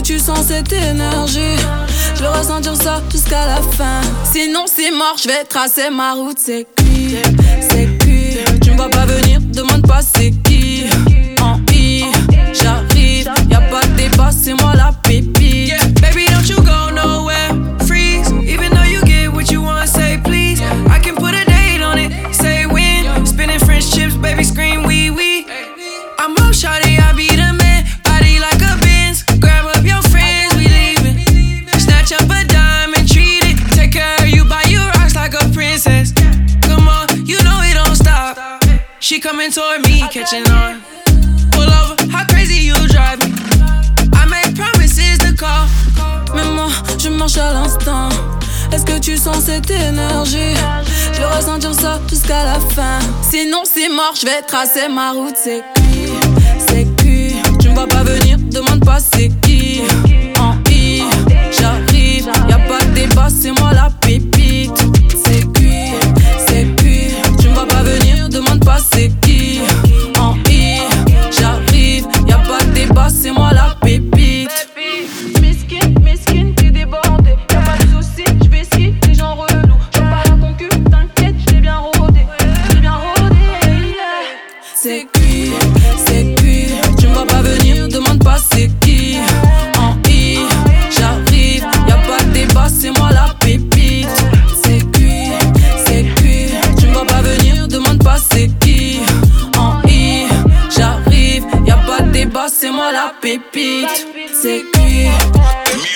tu sens cette énergie? Je veux ressentir ça jusqu'à la fin. Sinon c'est mort, je vais tracer ma route. C'est cuit, c'est cuit. Tu me vois pas venir, demande pas c'est qui. En I, j'arrive, y'a pas de débat, c'est moi la pépite. Yeah, baby, don't you go nowhere. Freeze, even though you get what you want, say please. I can put a date on it, say when. Spinning French chips, baby, scream wee wee. I'm up, shawty, I be the man. Body like a Benz. Grab up your friends, we leaving. Snatch up a dime and treat it. Take care of you, buy you rocks like a princess. Come on, you know it don't stop. She coming toward me, catching on. Pull over, how crazy you drive me. I make promises to call. Mais moi, je marche à l'instant. Est-ce que tu sens cette énergie? Je veux ressentir ça jusqu'à la fin. Sinon c'est mort, je vais tracer ma route. C'est cuit, c'est cuit. Tu me vois pas venir, demande pas c'est qui. En I, j'arrive, y'a pas de débat, c'est moi la pépite. C'est cuit, c'est cuit. Tu me vois pas venir, demande pas c'est qui. En I, j'arrive, y'a pas de débat, c'est moi la pépite. Mesquine, t'es débordé. Y'a pas de soucis, j'vais ski, les gens relous. J'en parle à ton cul, t'inquiète, j'l'ai bien rodé. C'est cuit, c'est cuit. Tu me vois pas venir, demande pas c'est qui. En I, j'arrive, y'a pas de débat, c'est moi la pépite. C'est cuit, tu me vois pas venir, demande pas c'est qui. En I, j'arrive, y'a pas de débat, c'est moi la pépite. C'est cuit.